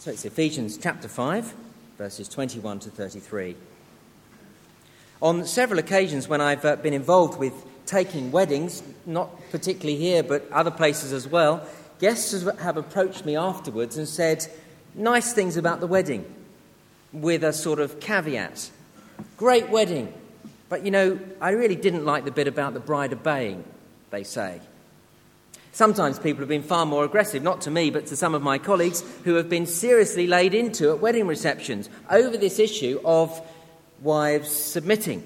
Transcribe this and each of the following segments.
So it's Ephesians chapter 5, verses 21 to 33. On several occasions when I've been involved with taking weddings, not particularly here but other places as well, guests have approached me afterwards and said nice things about the wedding with a sort of caveat. Great wedding, but I really didn't like the bit about the bride obeying, they say. Sometimes people have been far more aggressive, not to me, but to some of my colleagues who have been seriously laid into at wedding receptions over this issue of wives submitting.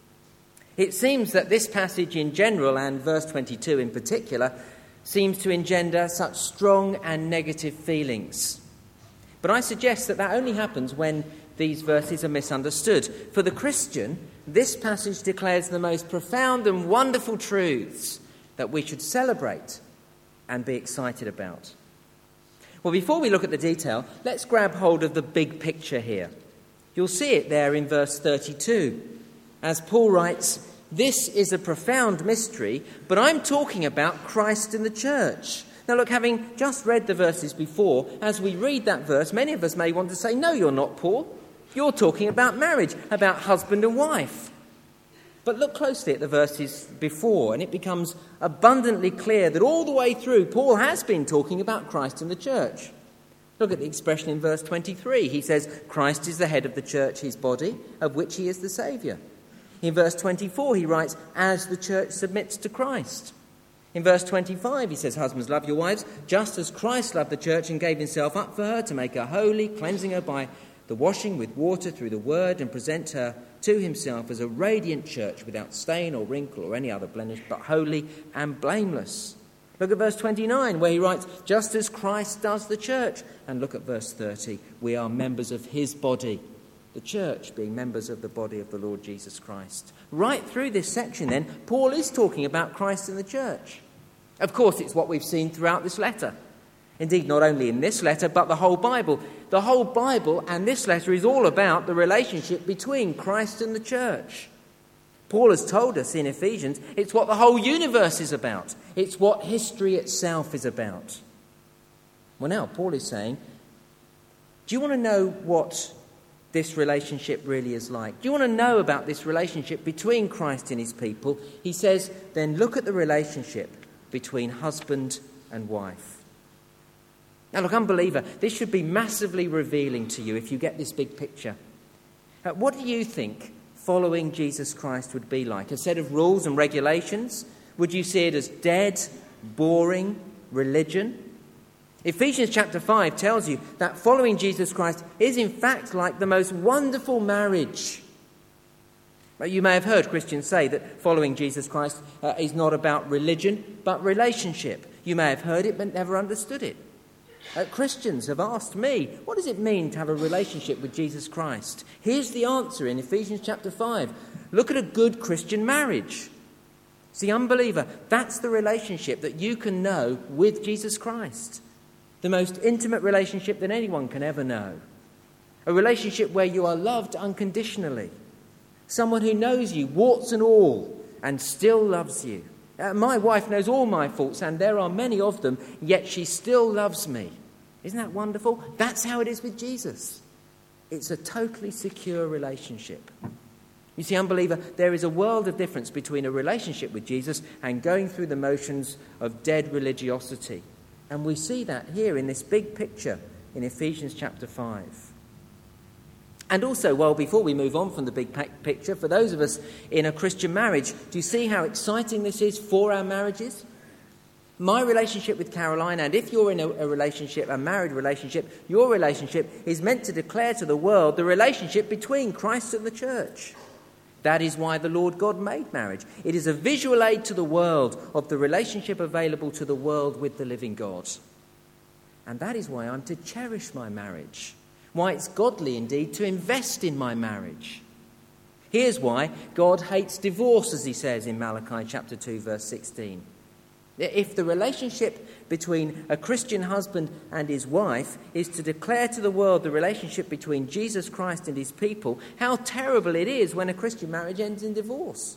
It seems that this passage in general, and verse 22 in particular, seems to engender such strong and negative feelings. But I suggest that only happens when these verses are misunderstood. For the Christian, this passage declares the most profound and wonderful truths that we should celebrate and be excited about. Well, before we look at the detail, let's grab hold of the big picture here. You'll see it there in verse 32. As Paul writes, "This is a profound mystery, but I'm talking about Christ and the church." Now look, having just read the verses before, as we read that verse, many of us may want to say, "No, you're not, Paul. You're talking about marriage, about husband and wife." But look closely at the verses before, and it becomes abundantly clear that all the way through, Paul has been talking about Christ and the church. Look at the expression in verse 23. He says, Christ is the head of the church, his body, of which he is the Saviour. In verse 24, he writes, as the church submits to Christ. In verse 25, he says, husbands, love your wives, just as Christ loved the church and gave himself up for her to make her holy, cleansing her by the washing with water through the word, and present her to himself as a radiant church without stain or wrinkle or any other blemish, but holy and blameless. Look at verse 29, where he writes, just as Christ does the church. And look at verse 30, we are members of his body, the church being members of the body of the Lord Jesus Christ. Right through this section then, Paul is talking about Christ and the church. Of course, it's what we've seen throughout this letter. Indeed, not only in this letter, but the whole Bible. The whole Bible and this letter is all about the relationship between Christ and the church. Paul has told us in Ephesians, it's what the whole universe is about. It's what history itself is about. Well, now, Paul is saying, do you want to know what this relationship really is like? Do you want to know about this relationship between Christ and his people? He says, then look at the relationship between husband and wife. Now look, unbeliever, this should be massively revealing to you if you get this big picture. What do you think following Jesus Christ would be like? A set of rules and regulations? Would you see it as dead, boring religion? Ephesians chapter 5 tells you that following Jesus Christ is in fact like the most wonderful marriage. You may have heard Christians say that following Jesus Christ is not about religion, but relationship. You may have heard it, but never understood it. Christians have asked me, what does it mean to have a relationship with Jesus Christ? Here's the answer in Ephesians chapter 5. Look at a good Christian marriage. See, unbeliever, that's the relationship that you can know with Jesus Christ. The most intimate relationship that anyone can ever know. A relationship where you are loved unconditionally. Someone who knows you, warts and all, and still loves you. My wife knows all my faults, and there are many of them, yet she still loves me. Isn't that wonderful? That's how it is with Jesus. It's a totally secure relationship. You see, unbeliever, there is a world of difference between a relationship with Jesus and going through the motions of dead religiosity. And we see that here in this big picture in Ephesians chapter 5. And also, well, before we move on from the big picture, for those of us in a Christian marriage, do you see how exciting this is for our marriages? My relationship with Caroline, and if you're in a relationship, a married relationship, your relationship is meant to declare to the world the relationship between Christ and the church. That is why the Lord God made marriage. It is a visual aid to the world of the relationship available to the world with the living God. And that is why I'm to cherish my marriage. Why it's godly indeed to invest in my marriage. Here's why God hates divorce, as he says in Malachi chapter 2, verse 16. If the relationship between a Christian husband and his wife is to declare to the world the relationship between Jesus Christ and his people, how terrible it is when a Christian marriage ends in divorce.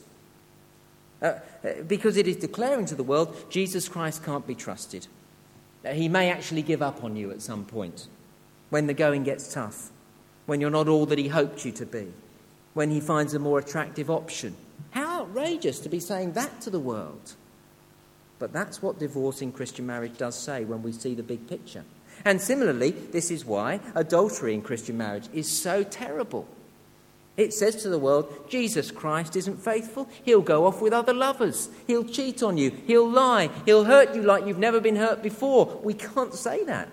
Because it is declaring to the world Jesus Christ can't be trusted. He may actually give up on you at some point. when the going gets tough, when you're not all that he hoped you to be, when he finds a more attractive option. How outrageous to be saying that to the world. But that's what divorce in Christian marriage does say when we see the big picture. And similarly, this is why adultery in Christian marriage is so terrible. It says to the world, Jesus Christ isn't faithful. He'll go off with other lovers. He'll cheat on you. He'll lie. He'll hurt you like you've never been hurt before. We can't say that.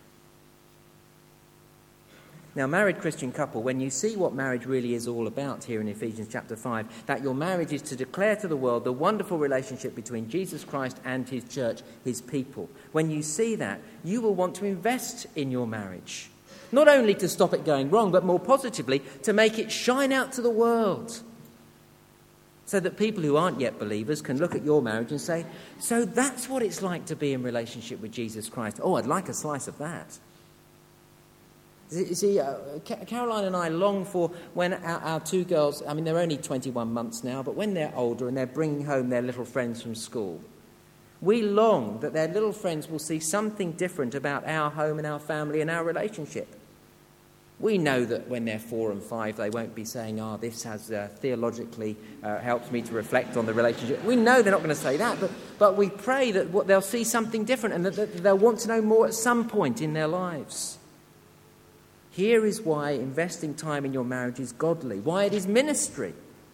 Now, married Christian couple, when you see what marriage really is all about here in Ephesians chapter 5, that your marriage is to declare to the world the wonderful relationship between Jesus Christ and his church, his people. When you see that, you will want to invest in your marriage. Not only to stop it going wrong, but more positively, to make it shine out to the world. So that people who aren't yet believers can look at your marriage and say, so that's what it's like to be in relationship with Jesus Christ. Oh, I'd like a slice of that. You see, Caroline and I long for when our two girls, I mean, they're only 21 months now, but when they're older and they're bringing home their little friends from school, we long that their little friends will see something different about our home and our family and our relationship. We know that when they're 4 and 5, they won't be saying, this has theologically helped me to reflect on the relationship. We know they're not going to say that, but we pray that they'll see something different and that they'll want to know more at some point in their lives. Here is why investing time in your marriage is godly, why it is ministry.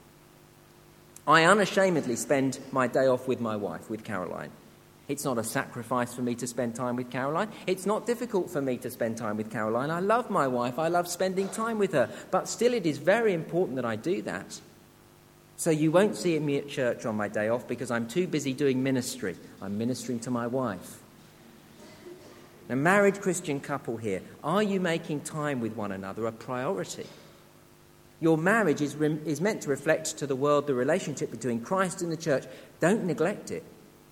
I unashamedly spend my day off with my wife, with Caroline. It's not a sacrifice for me to spend time with Caroline. It's not difficult for me to spend time with Caroline. I love my wife. I love spending time with her. But still, it is very important that I do that. So you won't see me at church on my day off because I'm too busy doing ministry. I'm ministering to my wife. A married Christian couple here, are you making time with one another a priority? Your marriage is meant to reflect to the world the relationship between Christ and the church. Don't neglect it.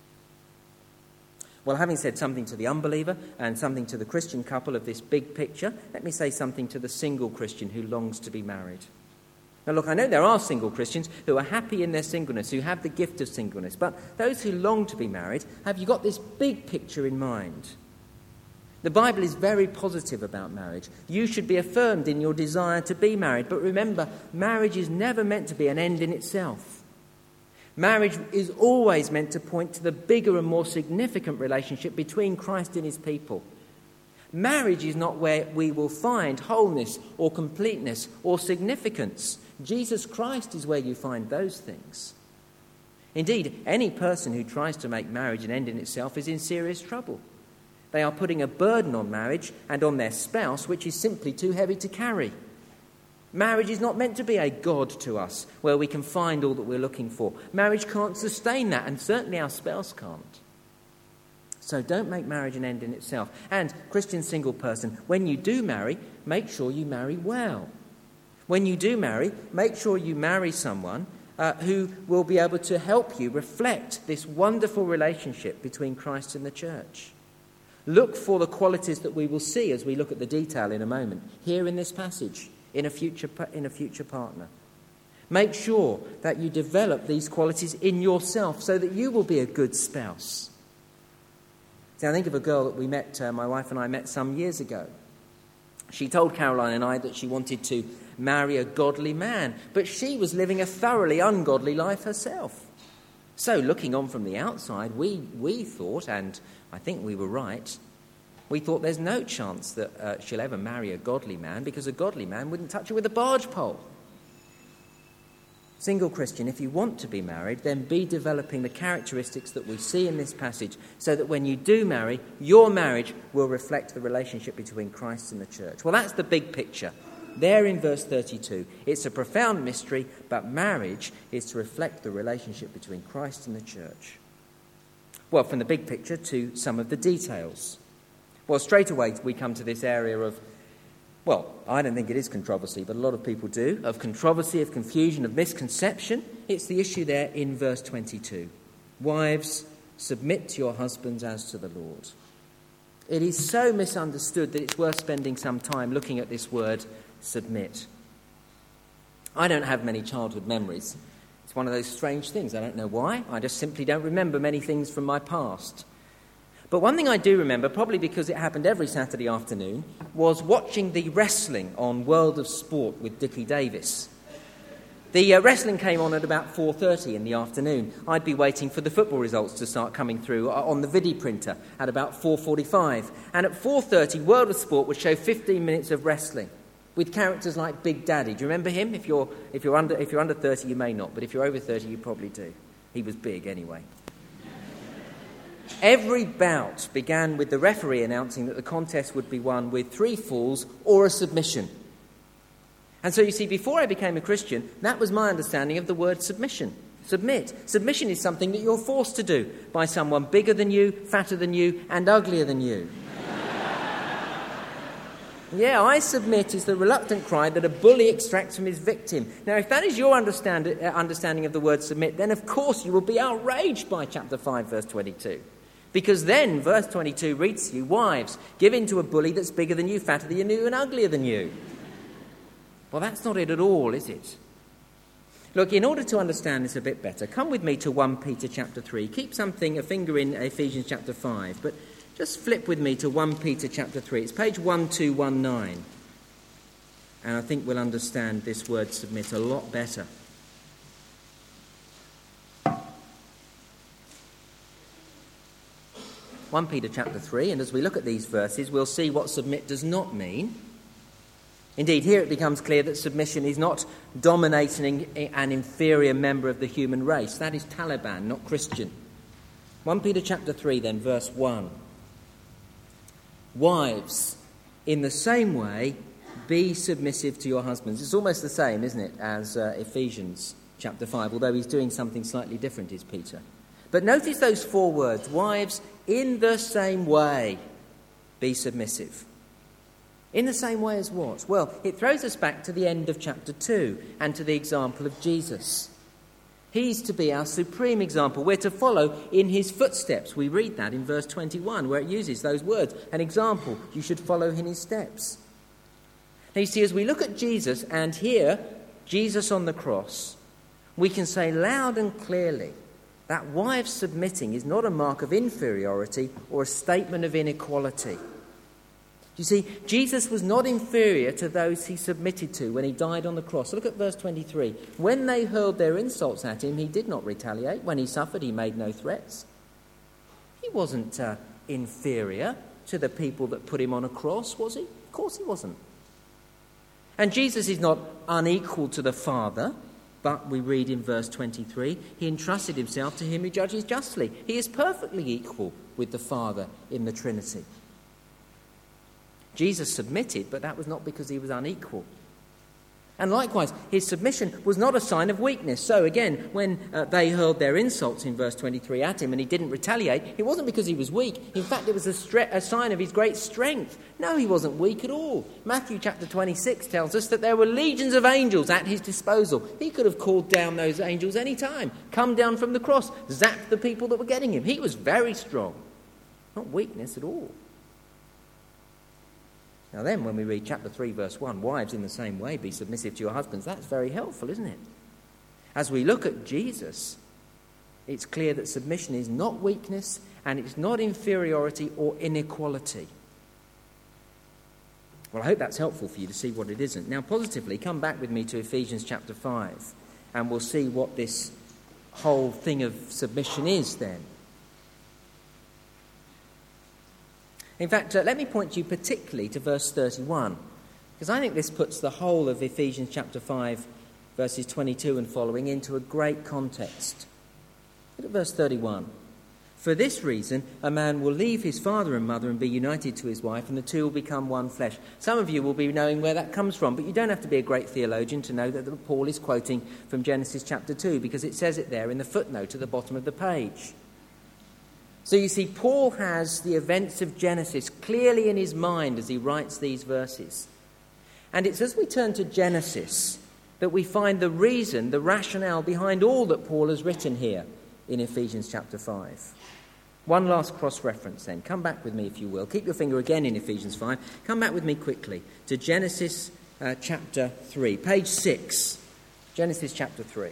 Well, having said something to the unbeliever and something to the Christian couple of this big picture, let me say something to the single Christian who longs to be married. Now, look, I know there are single Christians who are happy in their singleness, who have the gift of singleness, but those who long to be married, have you got this big picture in mind? The Bible is very positive about marriage. You should be affirmed in your desire to be married. But remember, marriage is never meant to be an end in itself. Marriage is always meant to point to the bigger and more significant relationship between Christ and his people. Marriage is not where we will find wholeness or completeness or significance. Jesus Christ is where you find those things. Indeed, any person who tries to make marriage an end in itself is in serious trouble. They are putting a burden on marriage and on their spouse which is simply too heavy to carry. Marriage is not meant to be a god to us where we can find all that we're looking for. Marriage can't sustain that, and certainly our spouse can't. So don't make marriage an end in itself. And, Christian single person, when you do marry, make sure you marry well. When you do marry, make sure you marry someone who will be able to help you reflect this wonderful relationship between Christ and the church. Look for the qualities that we will see as we look at the detail in a moment, here in this passage, in a future partner. Make sure that you develop these qualities in yourself so that you will be a good spouse. See, I think of a girl that we met, my wife and I met some years ago. She told Caroline and I that she wanted to marry a godly man, but she was living a thoroughly ungodly life herself. So, looking on from the outside, we thought, and I think we were right, we thought there's no chance that she'll ever marry a godly man because a godly man wouldn't touch her with a barge pole. Single Christian, if you want to be married, then be developing the characteristics that we see in this passage so that when you do marry, your marriage will reflect the relationship between Christ and the church. Well, that's the big picture. There in verse 32, it's a profound mystery, but marriage is to reflect the relationship between Christ and the church. Well, from the big picture to some of the details. Well, straight away we come to this area of, well, I don't think it is controversy, but a lot of people do, of controversy, of confusion, of misconception. It's the issue there in verse 22. Wives, submit to your husbands as to the Lord. It is so misunderstood that it's worth spending some time looking at this word, submit. I don't have many childhood memories. It's one of those strange things. I don't know why. I just simply don't remember many things from my past. But one thing I do remember, probably because it happened every Saturday afternoon, was watching the wrestling on World of Sport with Dickie Davis. The wrestling came on at about 4:30 in the afternoon. I'd be waiting for the football results to start coming through on the Vidi printer at about 4:45. And at 4:30, World of Sport would show 15 minutes of wrestling with characters like Big Daddy. Do you remember him? If you're under 30, you may not, but if you're over 30, you probably do. He was big anyway. Every bout began with the referee announcing that the contest would be won with 3 falls or a submission. And so you see, before I became a Christian, that was my understanding of the word submission. Submit. Submission is something that you're forced to do by someone bigger than you, fatter than you, and uglier than you. Yeah, I submit is the reluctant cry that a bully extracts from his victim. Now, if that is your understanding of the word submit, then of course you will be outraged by chapter 5, verse 22. Because then, verse 22 reads to you, wives, give in to a bully that's bigger than you, fatter than you, and uglier than you. Well, that's not it at all, is it? Look, in order to understand this a bit better, come with me to 1 Peter chapter 3. Keep a finger in Ephesians chapter 5, but just flip with me to 1 Peter chapter 3. It's page 1219. And I think we'll understand this word submit a lot better. (1 Peter chapter 3), and as we look at these verses, we'll see what submit does not mean. Indeed, here it becomes clear that submission is not dominating an inferior member of the human race. That is Taliban, not Christian. 1 Peter chapter 3, then, verse 1. Wives, in the same way, be submissive to your husbands. It's almost the same, isn't it, as Ephesians chapter 5, although he's doing something slightly different, is Peter. But notice those 4 words, wives, in the same way, be submissive. In the same way as what? Well, it throws us back to the end of chapter 2 and to the example of Jesus. He's to be our supreme example. We're to follow in his footsteps. We read that in verse 21 where it uses those words. An example, you should follow in his steps. Now you see, as we look at Jesus and hear Jesus on the cross, we can say loud and clearly that wives submitting is not a mark of inferiority or a statement of inequality. You see, Jesus was not inferior to those he submitted to when he died on the cross. Look at verse 23. When they hurled their insults at him, he did not retaliate. When he suffered, he made no threats. He wasn't inferior to the people that put him on a cross, was he? Of course he wasn't. And Jesus is not unequal to the Father, but we read in verse 23, he entrusted himself to him who judges justly. He is perfectly equal with the Father in the Trinity. Jesus submitted, but that was not because he was unequal. And likewise, his submission was not a sign of weakness. So again, when they hurled their insults in verse 23 at him and he didn't retaliate, it wasn't because he was weak. In fact, it was a sign of his great strength. No, he wasn't weak at all. Matthew chapter 26 tells us that there were legions of angels at his disposal. He could have called down those angels any time, come down from the cross, zapped the people that were getting him. He was very strong. Not weakness at all. Now then, when we read chapter 3, verse 1, wives, in the same way, be submissive to your husbands, that's very helpful, isn't it? As we look at Jesus, it's clear that submission is not weakness and it's not inferiority or inequality. Well, I hope that's helpful for you to see what it isn't. Now, positively, come back with me to Ephesians chapter 5 and we'll see what this whole thing of submission is then. In fact, let me point you particularly to verse 31, because I think this puts the whole of Ephesians chapter 5, verses 22 and following into a great context. Look at verse 31. For this reason, a man will leave his father and mother and be united to his wife, and the two will become one flesh. Some of you will be knowing where that comes from, but you don't have to be a great theologian to know that Paul is quoting from Genesis chapter 2, because it says it there in the footnote at the bottom of the page. So you see, Paul has the events of Genesis clearly in his mind as he writes these verses. And it's as we turn to Genesis that we find the reason, the rationale behind all that Paul has written here in Ephesians chapter 5. One last cross-reference then. Come back with me if you will. Keep your finger again in Ephesians 5. Come back with me quickly to Genesis chapter 3, page 6. Genesis chapter 3.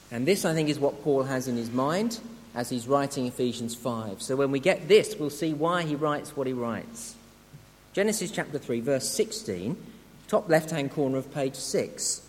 And this, I think, is what Paul has in his mind as he's writing Ephesians 5. So when we get this, we'll see why he writes what he writes. Genesis chapter 3, verse 16, top left-hand corner of page 6.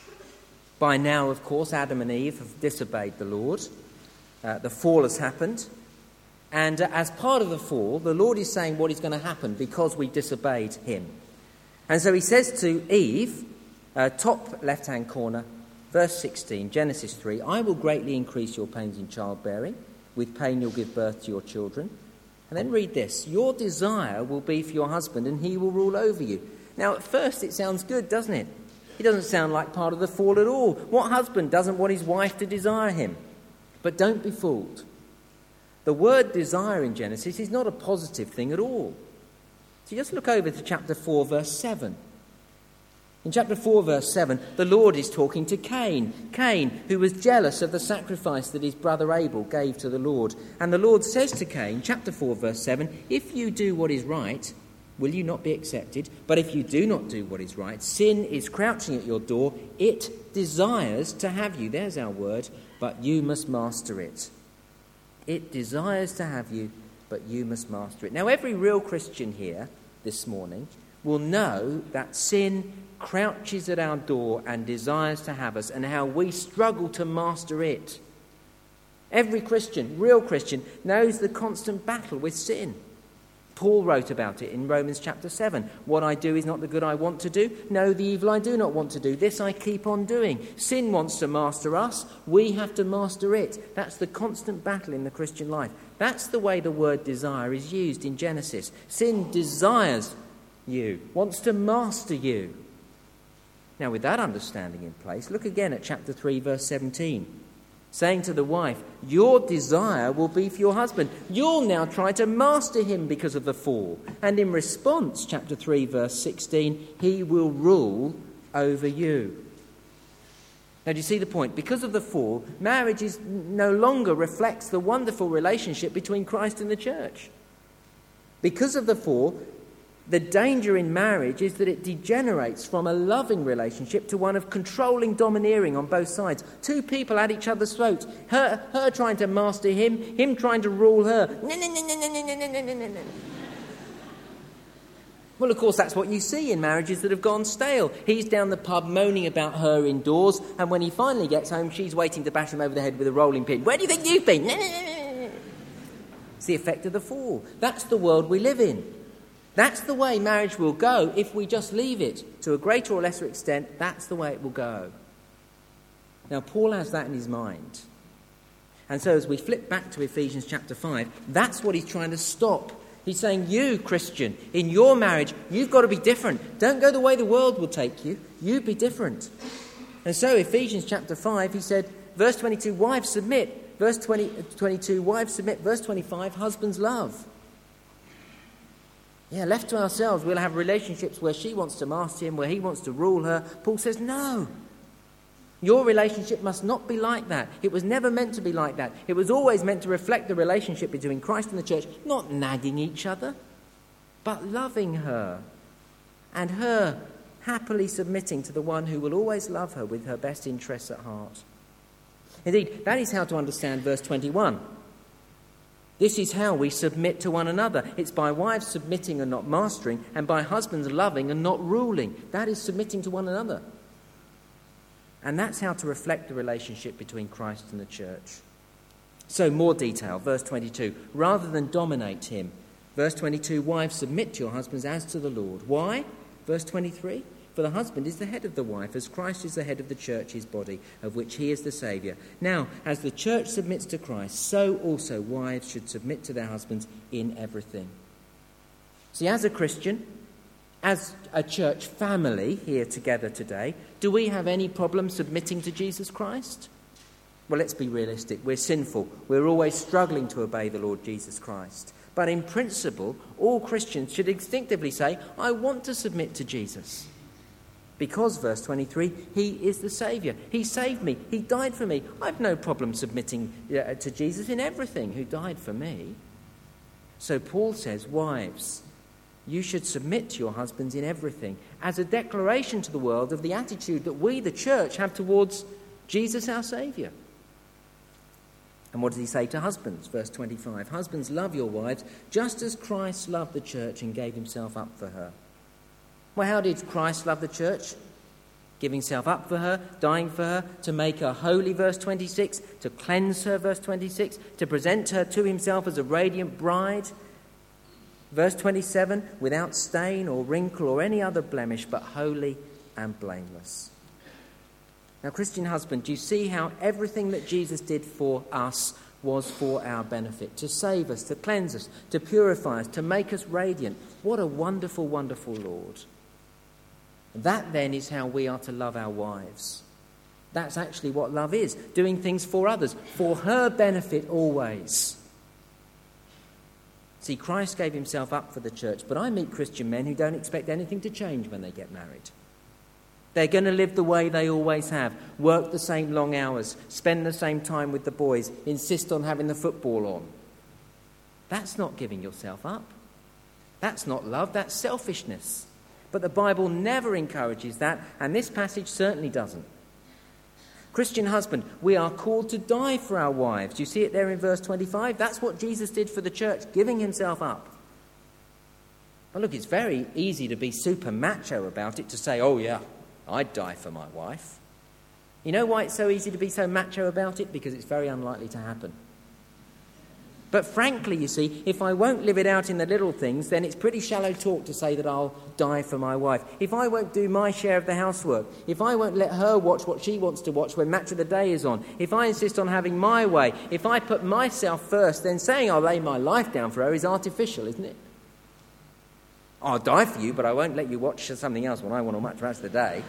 By now, of course, Adam and Eve have disobeyed the Lord. The fall has happened. And as part of the fall, the Lord is saying what is going to happen because we disobeyed him. And so he says to Eve, top left-hand corner, verse 16, Genesis 3, I will greatly increase your pains in childbearing. With pain you'll give birth to your children. And then read this, your desire will be for your husband and he will rule over you. Now, at first it sounds good, doesn't it? It doesn't sound like part of the fall at all. What husband doesn't want his wife to desire him? But don't be fooled. The word desire in Genesis is not a positive thing at all. So just look over to chapter 4, verse 7. In chapter 4, verse 7, the Lord is talking to Cain. Cain, who was jealous of the sacrifice that his brother Abel gave to the Lord. And the Lord says to Cain, chapter 4, verse 7, if you do what is right, will you not be accepted? But if you do not do what is right, sin is crouching at your door. It desires to have you. There's our word. But you must master it. It desires to have you, but you must master it. Now, every real Christian here this morning will know that sin crouches at our door and desires to have us, and how we struggle to master it. Every Christian, real Christian, knows the constant battle with sin. Paul wrote about it in Romans chapter 7. What I do is not the good I want to do. No, the evil I do not want to do. This I keep on doing. Sin wants to master us. We have to master it. That's the constant battle in the Christian life. That's the way the word desire is used in Genesis. Sin desires you, wants to master you. Now, with that understanding in place, look again at chapter 3, verse 17. Saying to the wife, your desire will be for your husband. You'll now try to master him because of the fall. And in response, chapter 3, verse 16, he will rule over you. Now, do you see the point? Because of the fall, marriage no longer reflects the wonderful relationship between Christ and the church. Because of the fall, the danger in marriage is that it degenerates from a loving relationship to one of controlling, domineering on both sides. Two people at each other's throats. Her trying to master him trying to rule her. Well, of course, that's what you see in marriages that have gone stale. He's down the pub moaning about her indoors, and when he finally gets home, she's waiting to bash him over the head with a rolling pin. Where do you think you've been? It's the effect of the fall. That's the world we live in. That's the way marriage will go if we just leave it. To a greater or lesser extent, that's the way it will go. Now, Paul has that in his mind. And so as we flip back to Ephesians chapter 5, that's what he's trying to stop. He's saying, you, Christian, in your marriage, you've got to be different. Don't go the way the world will take you. You be different. And so Ephesians chapter 5, he said, verse 22, wives submit. Verse 22, wives submit. Verse 25, husbands love. Yeah, left to ourselves, we'll have relationships where she wants to master him, where he wants to rule her. Paul says, no. Your relationship must not be like that. It was never meant to be like that. It was always meant to reflect the relationship between Christ and the church, not nagging each other, but loving her, and her happily submitting to the one who will always love her with her best interests at heart. Indeed, that is how to understand verse 21. This is how we submit to one another. It's by wives submitting and not mastering, and by husbands loving and not ruling. That is submitting to one another. And that's how to reflect the relationship between Christ and the church. So more detail, verse 22. Rather than dominate him. Verse 22, wives, submit to your husbands as to the Lord. Why? Verse 23, for the husband is the head of the wife, as Christ is the head of the church, his body, of which he is the Saviour. Now, as the church submits to Christ, so also wives should submit to their husbands in everything. See, as a Christian, as a church family here together today, do we have any problem submitting to Jesus Christ? Well, let's be realistic. We're sinful. We're always struggling to obey the Lord Jesus Christ. But in principle, all Christians should instinctively say, I want to submit to Jesus. Because, verse 23, he is the Saviour. He saved me. He died for me. I've no problem submitting to Jesus in everything, who died for me. So Paul says, wives, you should submit to your husbands in everything, as a declaration to the world of the attitude that we, the church, have towards Jesus, our Saviour. And what does he say to husbands? Verse 25, husbands, love your wives just as Christ loved the church and gave himself up for her. Well, how did Christ love the church? Giving himself up for her, dying for her, to make her holy, verse 26, to cleanse her, verse 26, to present her to himself as a radiant bride. Verse 27, without stain or wrinkle or any other blemish, but holy and blameless. Now, Christian husband, do you see how everything that Jesus did for us was for our benefit? To save us, to cleanse us, to purify us, to make us radiant. What a wonderful, wonderful Lord. That then is how we are to love our wives. That's actually what love is, doing things for others, for her benefit always. See, Christ gave himself up for the church, but I meet Christian men who don't expect anything to change when they get married. They're going to live the way they always have, work the same long hours, spend the same time with the boys, insist on having the football on. That's not giving yourself up. That's not love, that's selfishness. But the Bible never encourages that, and this passage certainly doesn't. Christian husband, we are called to die for our wives. Do you see it there in verse 25? That's what Jesus did for the church, giving himself up. Well, look, it's very easy to be super macho about it, to say, oh yeah, I'd die for my wife. You know why it's so easy to be so macho about it? Because it's very unlikely to happen. But frankly, you see, if I won't live it out in the little things, then it's pretty shallow talk to say that I'll die for my wife. If I won't do my share of the housework, if I won't let her watch what she wants to watch when Match of the Day is on, if I insist on having my way, if I put myself first, then saying I'll lay my life down for her is artificial, isn't it? I'll die for you, but I won't let you watch something else when I want to watch the rest of the day.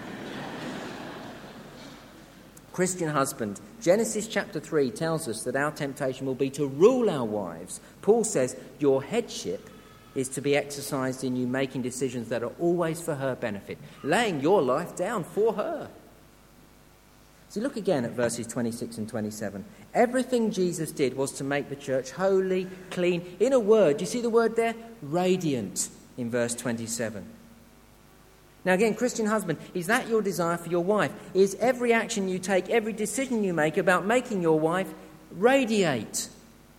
Christian husband, Genesis chapter 3 tells us that our temptation will be to rule our wives. Paul says your headship is to be exercised in you making decisions that are always for her benefit, laying your life down for her. So look again at verses 26 and 27. Everything Jesus did was to make the church holy, clean. In a word, do you see the word there? Radiant in verse 27. Now again, Christian husband, is that your desire for your wife? Is every action you take, every decision you make about making your wife radiate?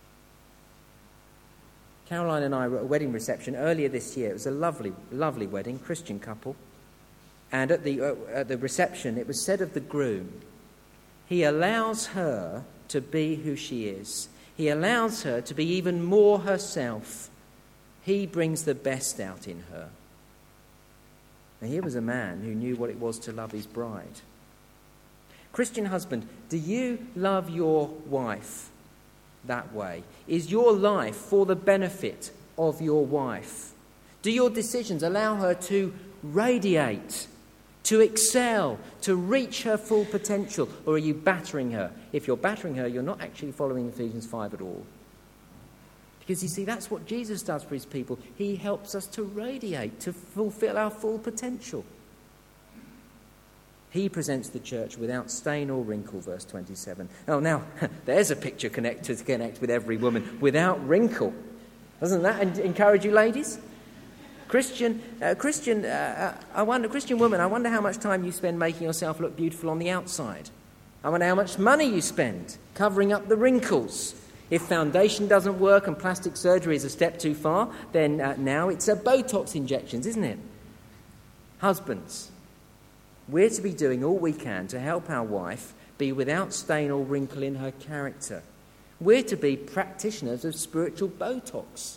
Caroline and I were at a wedding reception earlier this year. It was a lovely, lovely wedding, Christian couple. And at the reception, it was said of the groom, he allows her to be who she is. He allows her to be even more herself. He brings the best out in her. Now, here was a man who knew what it was to love his bride. Christian husband, do you love your wife that way? Is your life for the benefit of your wife? Do your decisions allow her to radiate, to excel, to reach her full potential? Or are you battering her? If you're battering her, you're not actually following Ephesians 5 at all. Because you see, that's what Jesus does for his people. He helps us to radiate, to fulfill our full potential. He presents the church without stain or wrinkle, verse 27. Oh, now, there's a picture to connect with every woman, without wrinkle. Doesn't that encourage you, ladies? Christian woman, I wonder how much time you spend making yourself look beautiful on the outside. I wonder how much money you spend covering up the wrinkles. If foundation doesn't work and plastic surgery is a step too far, then now it's Botox injections, isn't it? Husbands, we're to be doing all we can to help our wife be without stain or wrinkle in her character. We're to be practitioners of spiritual Botox.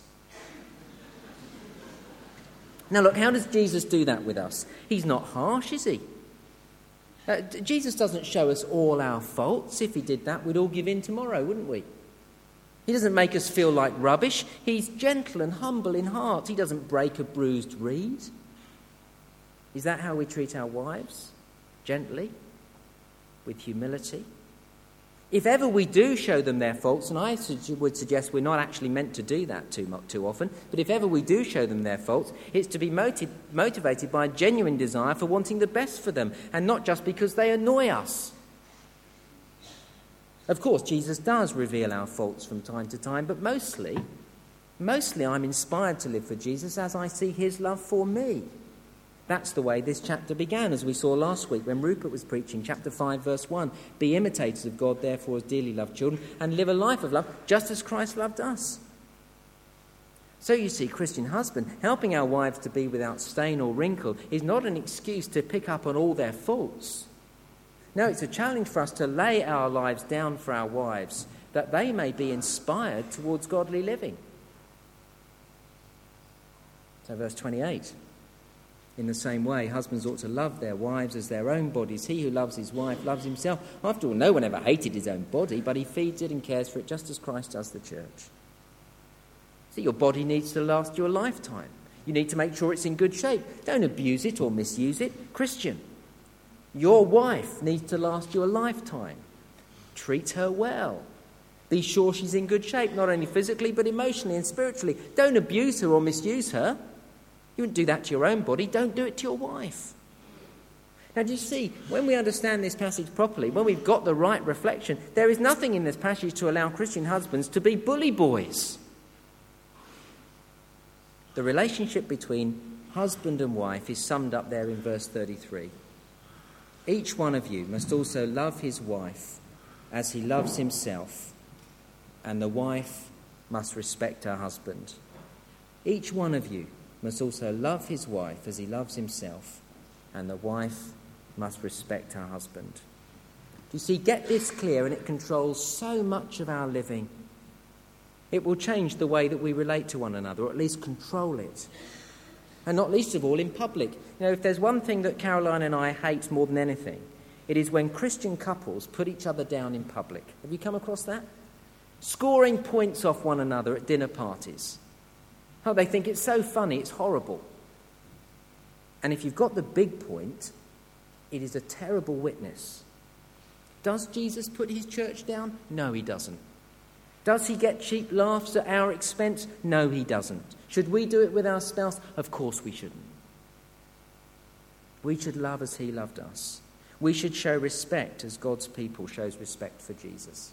Now look, how does Jesus do that with us? He's not harsh, is he? Jesus doesn't show us all our faults. If he did that, we'd all give in tomorrow, wouldn't we? He doesn't make us feel like rubbish. He's gentle and humble in heart. He doesn't break a bruised reed. Is that how we treat our wives? Gently? With humility? If ever we do show them their faults, and I would suggest we're not actually meant to do that too often, but if ever we do show them their faults, it's to be motivated by a genuine desire for wanting the best for them, and not just because they annoy us. Of course, Jesus does reveal our faults from time to time, but mostly I'm inspired to live for Jesus as I see his love for me. That's the way this chapter began, as we saw last week when Rupert was preaching, chapter 5, verse 1. Be imitators of God, therefore, as dearly loved children, and live a life of love, just as Christ loved us. So you see, Christian husband, helping our wives to be without stain or wrinkle is not an excuse to pick up on all their faults. No, it's a challenge for us to lay our lives down for our wives, that they may be inspired towards godly living. So verse 28. In the same way, husbands ought to love their wives as their own bodies. He who loves his wife loves himself. After all, no one ever hated his own body, but he feeds it and cares for it just as Christ does the church. See, your body needs to last you a lifetime. You need to make sure it's in good shape. Don't abuse it or misuse it. Christian, your wife needs to last you a lifetime. Treat her well. Be sure she's in good shape, not only physically but emotionally and spiritually. Don't abuse her or misuse her. You wouldn't do that to your own body. Don't do it to your wife. Now, do you see, when we understand this passage properly, when we've got the right reflection, there is nothing in this passage to allow Christian husbands to be bully boys. The relationship between husband and wife is summed up there in verse 33. Each one of you must also love his wife as he loves himself, and the wife must respect her husband. Each one of you must also love his wife as he loves himself, and the wife must respect her husband. You see, get this clear, and it controls so much of our living. It will change the way that we relate to one another, or at least control it. And not least of all, in public. You know, if there's one thing that Caroline and I hate more than anything, it is when Christian couples put each other down in public. Have you come across that? Scoring points off one another at dinner parties. Oh, they think it's so funny, it's horrible. And if you've got the big point, it is a terrible witness. Does Jesus put his church down? No, he doesn't. Does he get cheap laughs at our expense? No, he doesn't. Should we do it with our spouse? Of course we shouldn't. We should love as he loved us. We should show respect as God's people shows respect for Jesus.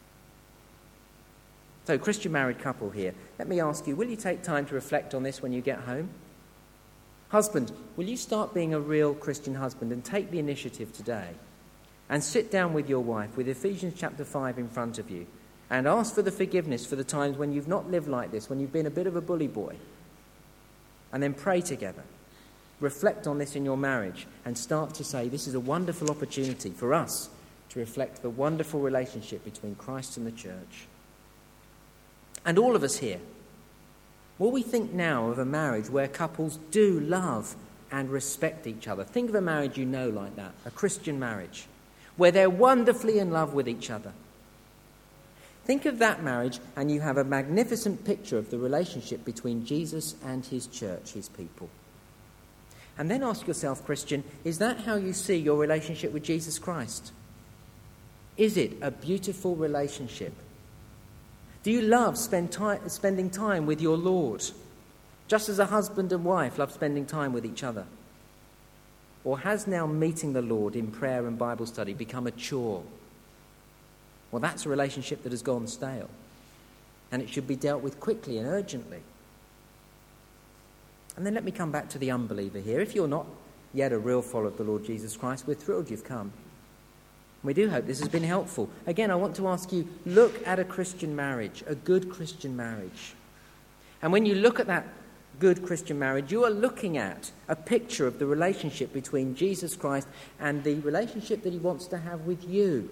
So, Christian married couple here, let me ask you, will you take time to reflect on this when you get home? Husband, will you start being a real Christian husband and take the initiative today and sit down with your wife with Ephesians chapter 5 in front of you and ask for the forgiveness for the times when you've not lived like this, when you've been a bit of a bully boy, and then pray together. Reflect on this in your marriage and start to say, this is a wonderful opportunity for us to reflect the wonderful relationship between Christ and the church. And all of us here, will we think now of a marriage where couples do love and respect each other? Think of a marriage you know like that, a Christian marriage, where they're wonderfully in love with each other. Think of that marriage and you have a magnificent picture of the relationship between Jesus and his church, his people. And then ask yourself, Christian, is that how you see your relationship with Jesus Christ? Is it a beautiful relationship? Do you love spending time with your Lord, just as a husband and wife love spending time with each other? Or has now meeting the Lord in prayer and Bible study become a chore? Well, that's a relationship that has gone stale, and it should be dealt with quickly and urgently. And then let me come back to the unbeliever here. If you're not yet a real follower of the Lord Jesus Christ, we're thrilled you've come. We do hope this has been helpful. Again, I want to ask you, look at a Christian marriage, a good Christian marriage. And when you look at that good Christian marriage, you are looking at a picture of the relationship between Jesus Christ and the relationship that he wants to have with you.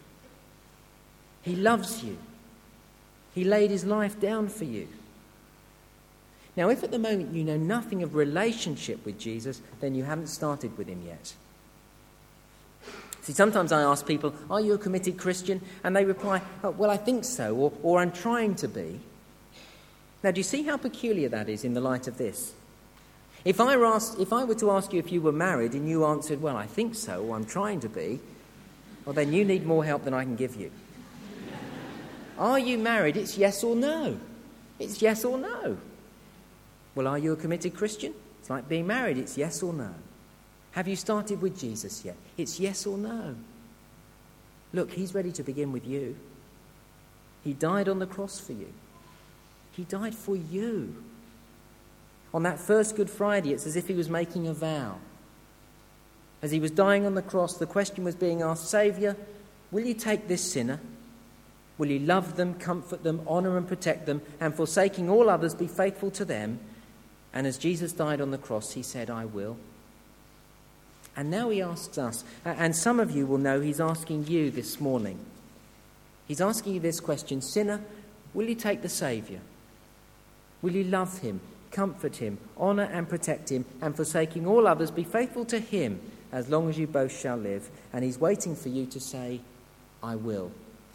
He loves you. He laid his life down for you. Now, if at the moment you know nothing of relationship with Jesus, then you haven't started with him yet. See, sometimes I ask people, are you a committed Christian? And they reply, oh, well, I think so, or I'm trying to be. Now, do you see how peculiar that is in the light of this? If I were to ask you if you were married and you answered, well, I think so, or I'm trying to be, well, then you need more help than I can give you. Are you married? It's yes or no. It's yes or no. Well, are you a committed Christian? It's like being married. It's yes or no. Have you started with Jesus yet? It's yes or no. Look, he's ready to begin with you. He died on the cross for you. He died for you. On that first Good Friday, it's as if he was making a vow. As he was dying on the cross, the question was being asked, Saviour, will you take this sinner? Will you love them, comfort them, honour and protect them, and forsaking all others, be faithful to them? And as Jesus died on the cross, he said, I will. And now he asks us, and some of you will know he's asking you this morning. He's asking you this question, sinner, will you take the Saviour? Will you love him, comfort him, honour and protect him, and forsaking all others, be faithful to him as long as you both shall live? And he's waiting for you to say, I will.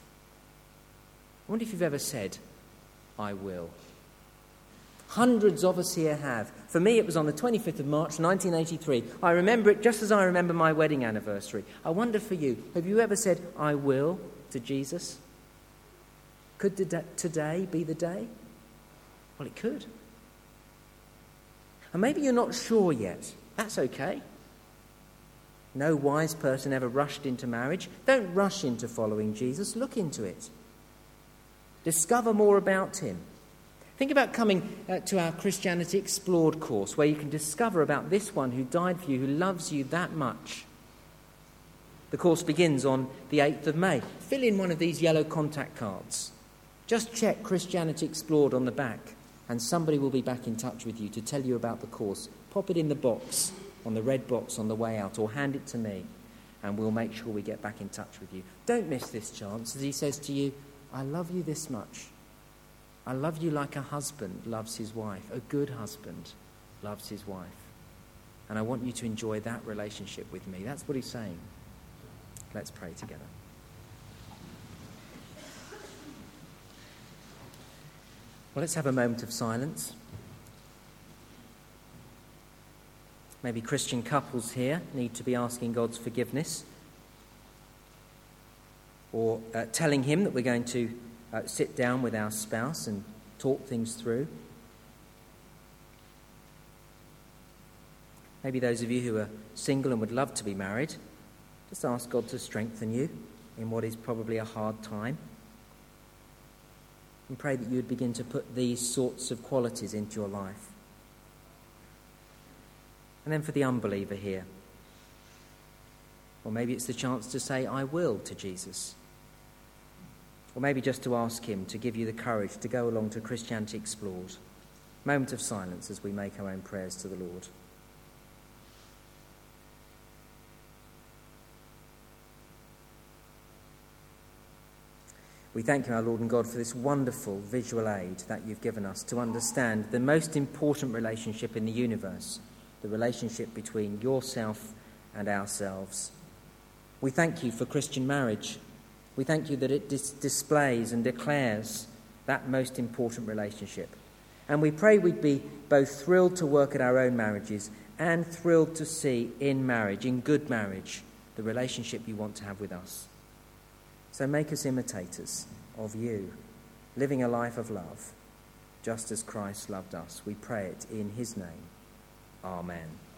I wonder if you've ever said, I will. Hundreds of us here have. For me, it was on the 25th of March, 1983. I remember it just as I remember my wedding anniversary. I wonder for you, have you ever said, I will, to Jesus? Could today be the day? Well, it could. And maybe you're not sure yet. That's okay. No wise person ever rushed into marriage. Don't rush into following Jesus. Look into it. Discover more about him. Think about coming to our Christianity Explored course, where you can discover about this one who died for you, who loves you that much. The course begins on the 8th of May. Fill in one of these yellow contact cards. Just check Christianity Explored on the back, and somebody will be back in touch with you to tell you about the course. Pop it in the box, on the red box on the way out, or hand it to me, and we'll make sure we get back in touch with you. Don't miss this chance, as he says to you, I love you this much. I love you like a husband loves his wife. A good husband loves his wife. And I want you to enjoy that relationship with me. That's what he's saying. Let's pray together. Well, let's have a moment of silence. Maybe Christian couples here need to be asking God's forgiveness, or telling him that we're going to sit down with our spouse and talk things through. Maybe those of you who are single and would love to be married, just ask God to strengthen you in what is probably a hard time. And pray that you would begin to put these sorts of qualities into your life. And then for the unbeliever here, or maybe it's the chance to say, I will, to Jesus. Or maybe just to ask him to give you the courage to go along to Christianity Explored. Moment of silence as we make our own prayers to the Lord. We thank you, our Lord and God, for this wonderful visual aid that you've given us to understand the most important relationship in the universe, the relationship between yourself and ourselves. We thank you for Christian marriage. We thank you that it displays and declares that most important relationship. And we pray we'd be both thrilled to work at our own marriages and thrilled to see in marriage, in good marriage, the relationship you want to have with us. So make us imitators of you, living a life of love, just as Christ loved us. We pray it in his name. Amen.